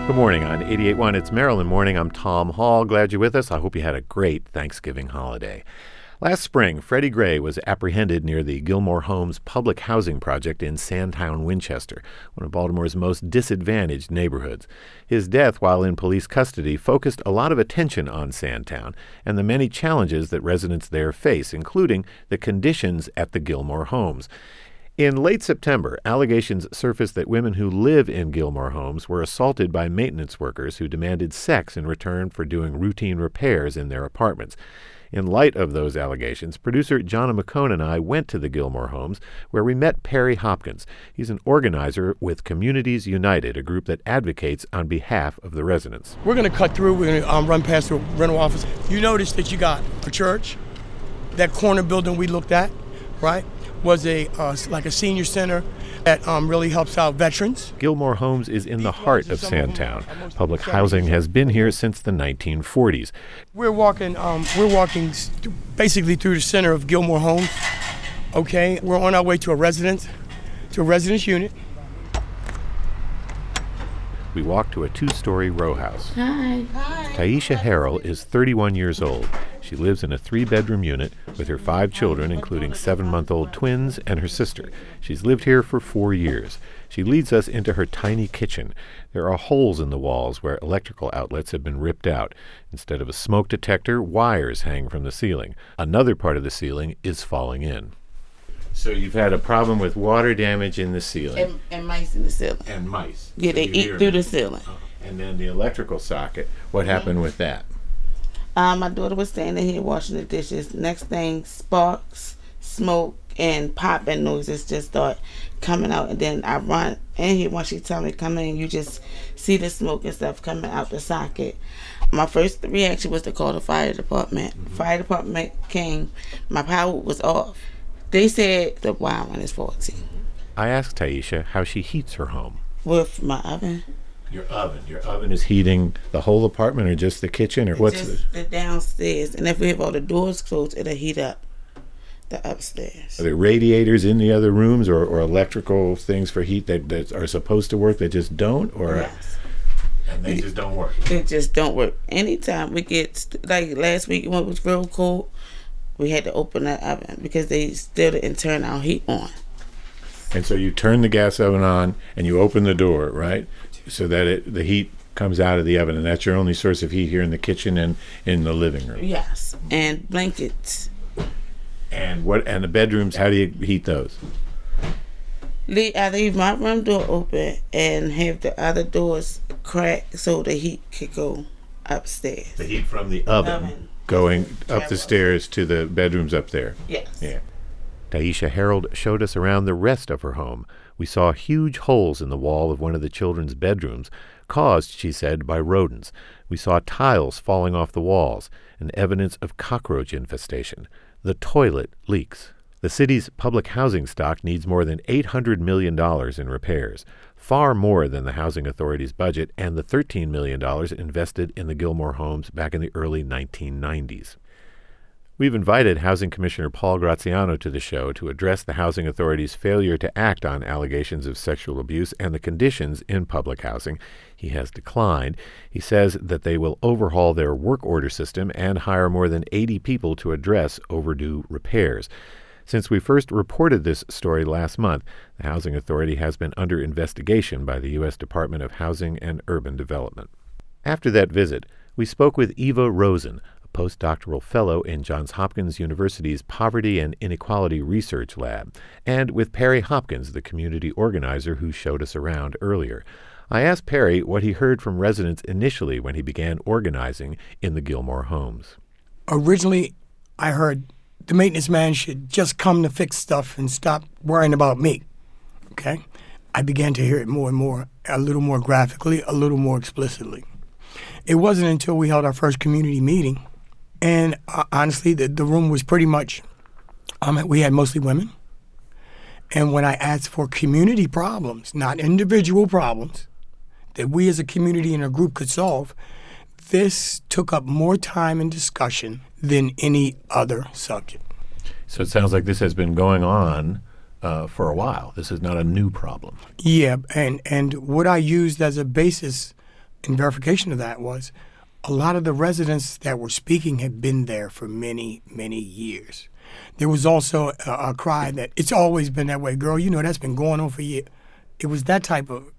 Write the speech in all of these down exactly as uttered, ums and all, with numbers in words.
Good morning on eighty-eight point one. It's Maryland Morning. I'm Tom Hall. Glad you're with us. I hope you had a great Thanksgiving holiday. Last spring, Freddie Gray was apprehended near the Gilmore Homes public housing project in Sandtown, Winchester, one of Baltimore's most disadvantaged neighborhoods. His death while in police custody focused a lot of attention on Sandtown and the many challenges that residents there face, including the conditions at the Gilmore Homes. In late September, allegations surfaced that women who live in Gilmore Homes were assaulted by maintenance workers who demanded sex in return for doing routine repairs in their apartments. In light of those allegations, producer Jonna McCone and I went to the Gilmore Homes, where we met Perry Hopkins. He's an organizer with Communities United, a group that advocates on behalf of the residents. We're going to cut through. We're going to um, run past the rental office. You notice that you got a church. That corner building we looked at, right, was a uh, like a senior center that um, really helps out veterans. Gilmore Homes is in the heart of Sandtown. Public housing has been here since the nineteen forties. We're walking, um, we're walking basically through the center of Gilmore Homes. Okay, we're on our way to a residence, to a residence unit. We walk to a two-story row house. Hi. Hi. Taisha Harrell is thirty-one years old. She lives in a three-bedroom unit with her five children, including seven-month-old twins and her sister. She's lived here for four years. She leads us into her tiny kitchen. There are holes in the walls where electrical outlets have been ripped out. Instead of a smoke detector, wires hang from the ceiling. Another part of the ceiling is falling in. So you've had a problem with water damage in the ceiling. And, and mice in the ceiling. And mice. Yeah, So they you eat hear through them. the ceiling. Oh. And then the electrical socket. What happened Mm-hmm. with that? Um, my daughter was standing here washing the dishes. Next thing, sparks, smoke, and popping noises just start coming out. And then I run in here when she tell me to come in. You just see the smoke and stuff coming out the socket. My first reaction was to call the fire department. Mm-hmm. Fire department came. My power was off. They said the wiring is faulty. I asked Taisha how she heats her home. With my oven. Your oven. Your oven is heating the whole apartment or just the kitchen? Or what's just the... the downstairs. And if we have all the doors closed, it'll heat up the upstairs. Are there radiators in the other rooms or, or electrical things for heat that, that are supposed to work that just don't? Or Yes. And they just don't work? They just don't work. Anytime we get, like last week when it was real cold, we had to open that oven because they still didn't turn our heat on. And so you turn the gas oven on and you open the door, right? So that it, the heat comes out of the oven, and that's your only source of heat here in the kitchen and in the living room. Yes, and blankets. And what? And the bedrooms? How do you heat those? Le- I leave my room door open and have the other doors cracked so the heat could go upstairs. The heat from the oven, Oven. going up Travel the stairs to the bedrooms up there. Yes. Yeah. Taisha Harold showed us around the rest of her home. We saw huge holes in the wall of one of the children's bedrooms, caused, she said, by rodents. We saw tiles falling off the walls and evidence of cockroach infestation. The toilet leaks. The city's public housing stock needs more than eight hundred million dollars in repairs, far more than the Housing Authority's budget and the thirteen million dollars invested in the Gilmore Homes back in the early nineteen nineties. We've invited Housing Commissioner Paul Graziano to the show to address the Housing Authority's failure to act on allegations of sexual abuse and the conditions in public housing. He has declined. He says that they will overhaul their work order system and hire more than eighty people to address overdue repairs. Since we first reported this story last month, the Housing Authority has been under investigation by the U S Department of Housing and Urban Development. After that visit, we spoke with Eva Rosen, postdoctoral fellow in Johns Hopkins University's Poverty and Inequality Research Lab, and with Perry Hopkins, the community organizer who showed us around earlier. I asked Perry what he heard from residents initially when he began organizing in the Gilmore Homes. Originally, I heard the maintenance man should just come to fix stuff and stop worrying about me, okay? I began to hear it more and more, a little more graphically, a little more explicitly. It wasn't until we held our first community meeting. And uh, honestly, the, the room was pretty much, um, we had mostly women. And when I asked for community problems, not individual problems, that we as a community and a group could solve, this took up more time and discussion than any other subject. So it sounds like this has been going on uh, for a while. This is not a new problem. Yeah, and, and what I used as a basis in verification of that was a lot of the residents that were speaking had been there for many, many years. There was also a, a cry that it's always been that way. Girl, you know, that's been going on for years. It was that type of,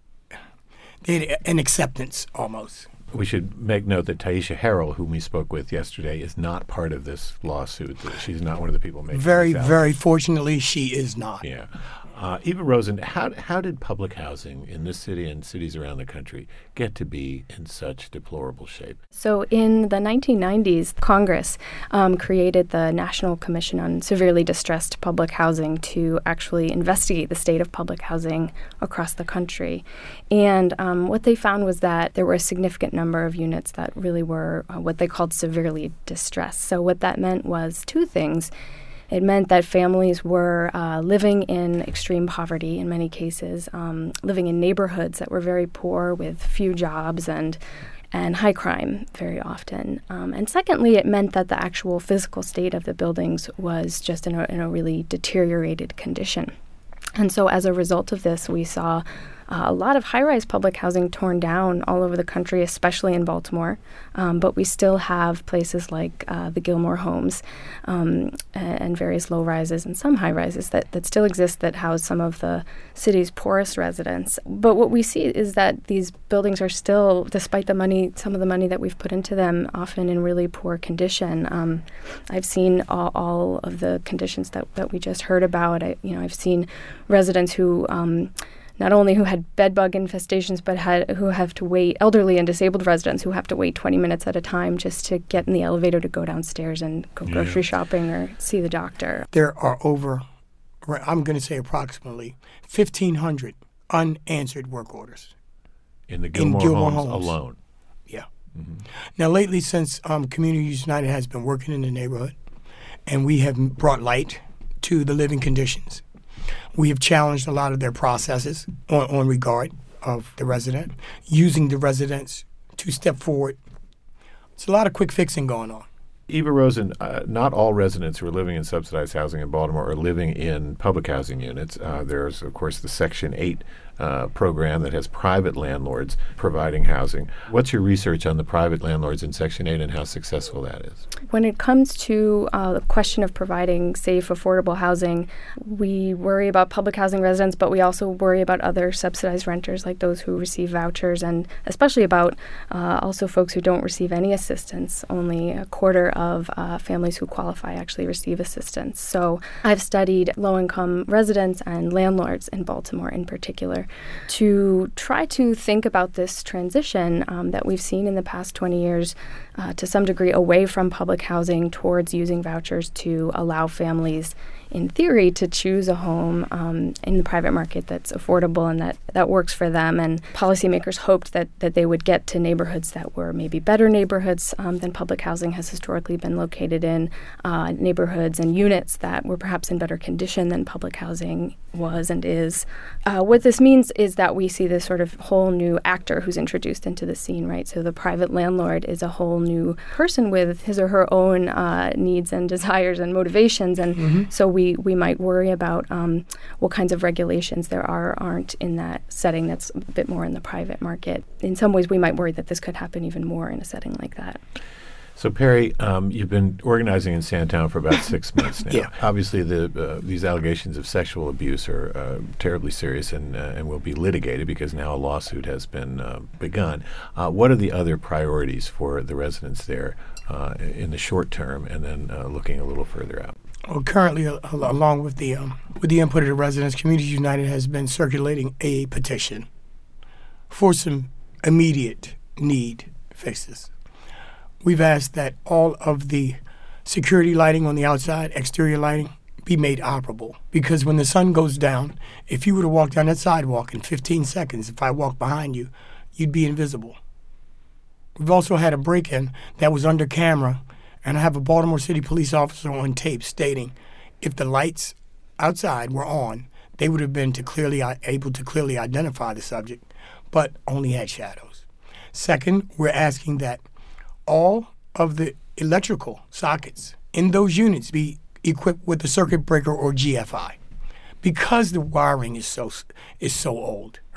they had an acceptance almost. We should make note that Taisha Harrell, whom we spoke with yesterday, is not part of this lawsuit. She's not one of the people making Very, these very fortunately, she is not. Yeah. Uh, Eva Rosen, how how did public housing in this city and cities around the country get to be in such deplorable shape? So in the nineteen nineties, Congress um, created the National Commission on Severely Distressed Public Housing to actually investigate the state of public housing across the country. And um, what they found was that there were a significant number of units that really were uh, what they called severely distressed. So what that meant was two things. It meant that families were uh, living in extreme poverty in many cases, um, living in neighborhoods that were very poor with few jobs and and high crime very often. Um, and secondly, it meant that the actual physical state of the buildings was just in a, in a really deteriorated condition. And so as a result of this, we saw Uh, a lot of high-rise public housing torn down all over the country, especially in Baltimore. Um, but we still have places like uh, the Gilmore Homes um, and various low-rises and some high-rises that, that still exist that house some of the city's poorest residents. But what we see is that these buildings are still, despite the money, some of the money that we've put into them, often in really poor condition. Um, I've seen all, all of the conditions that, that we just heard about. I, you know, I've seen residents who Um, not only who had bed bug infestations, but had who have to wait, elderly and disabled residents who have to wait twenty minutes at a time just to get in the elevator to go downstairs and go yeah. grocery shopping or see the doctor. There are over, I'm going to say approximately, fifteen hundred unanswered work orders. In the Gilmore, in Gilmore homes, homes alone? Yeah. Mm-hmm. Now, lately, since um, Communities United has been working in the neighborhood, and we have brought light to the living conditions, we have challenged a lot of their processes on, on regard of the resident, using the residents to step forward. It's a lot of quick fixing going on. Eva Rosen, uh, not all residents who are living in subsidized housing in Baltimore are living in public housing units. Uh, there's, of course, the Section eight uh, program that has private landlords providing housing. What's your research on the private landlords in Section eight and how successful that is? When it comes to uh, the question of providing safe, affordable housing, we worry about public housing residents, but we also worry about other subsidized renters like those who receive vouchers, and especially about uh, also folks who don't receive any assistance. Only a quarter of uh, families who qualify actually receive assistance. So I've studied low-income residents and landlords in Baltimore in particular to try to think about this transition um, that we've seen in the past twenty years uh, to some degree away from public housing towards using vouchers to allow families in theory, to choose a home um, in the private market that's affordable and that, that works for them. And policymakers hoped that, that they would get to neighborhoods that were maybe better neighborhoods um, than public housing has historically been located in, uh, neighborhoods and units that were perhaps in better condition than public housing was and is. Uh, what this means is that we see this sort of whole new actor who's introduced into the scene, right? So the private landlord is a whole new person with his or her own uh, needs and desires and motivations. And mm-hmm. so we We, we might worry about um, what kinds of regulations there are or aren't in that setting that's a bit more in the private market. In some ways, we might worry that this could happen even more in a setting like that. So, Perry, um, you've been organizing in Sandtown for about six months now. Yeah. Obviously, the uh, these allegations of sexual abuse are uh, terribly serious and, uh, and will be litigated because now a lawsuit has been uh, begun. Uh, what are the other priorities for the residents there uh, in the short term and then uh, looking a little further out? Well, currently, uh, along with the um, with the input of the residents, Communities United has been circulating a petition for some immediate need fixes. We've asked that all of the security lighting on the outside, exterior lighting, be made operable. Because when the sun goes down, if you were to walk down that sidewalk in fifteen seconds, if I walk behind you, you'd be invisible. We've also had a break-in that was under camera, and I have a Baltimore City police officer on tape stating if the lights outside were on, they would have been to clearly uh, able to clearly identify the subject, but only had shadows. Second, we're asking that all of the electrical sockets in those units be equipped with a circuit breaker or G F I, because the wiring is so is so old.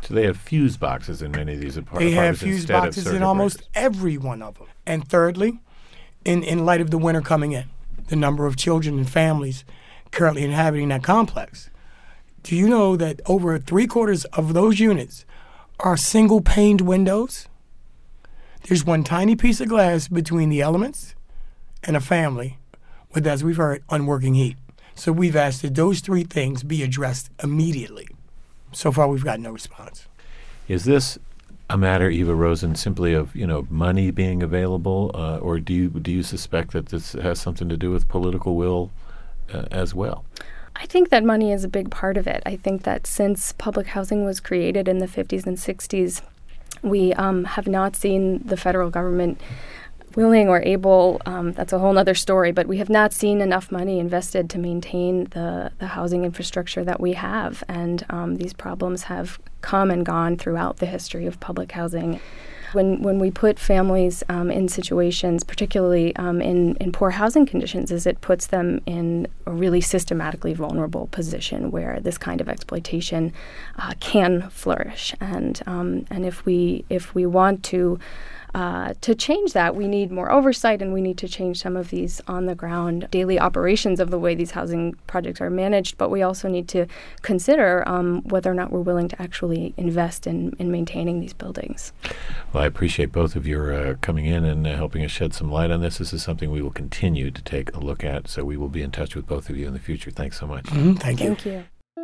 So they have fuse boxes in many of these apart- They apartments have fuse instead of boxes circuit in almost breakers. every one of them. And thirdly, in, in light of the winter coming in, the number of children and families currently inhabiting that complex, do you know that over three quarters of those units are single paned windows? There's one tiny piece of glass between the elements and a family with, as we've heard, unworking heat. So we've asked that those three things be addressed immediately. So far, we've got no response. Is this a matter, Eva Rosen, simply of, you know, money being available, uh, or do you do you suspect that this has something to do with political will uh, as well? I think that money is a big part of it. I think that since public housing was created in the fifties and sixties, we um, have not seen the federal government willing or able, um, that's a whole other story, but we have not seen enough money invested to maintain the, the housing infrastructure that we have. And um, these problems have come and gone throughout the history of public housing. When when we put families um, in situations, particularly um, in, in poor housing conditions, is it puts them in a really systematically vulnerable position where this kind of exploitation uh, can flourish. And um, and if we if we want to Uh, to change that, we need more oversight, and we need to change some of these on-the-ground daily operations of the way these housing projects are managed. But we also need to consider um, whether or not we're willing to actually invest in, in maintaining these buildings. Well, I appreciate both of your uh, coming in and uh, helping us shed some light on this. This is something we will continue to take a look at, so we will be in touch with both of you in the future. Thanks so much. Mm-hmm. Thank you. Thank you.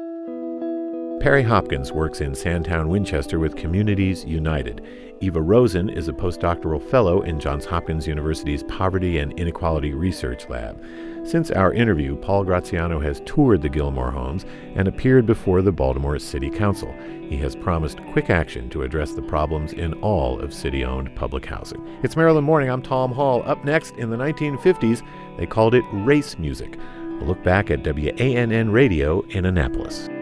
Perry Hopkins works in Sandtown, Winchester with Communities United. Eva Rosen is a postdoctoral fellow in Johns Hopkins University's Poverty and Inequality Research Lab. Since our interview, Paul Graziano has toured the Gilmore homes and appeared before the Baltimore City Council. He has promised quick action to address the problems in all of city-owned public housing. It's Maryland Morning. I'm Tom Hall. Up next, in the nineteen fifties, they called it race music. A look back at W A N N Radio in Annapolis.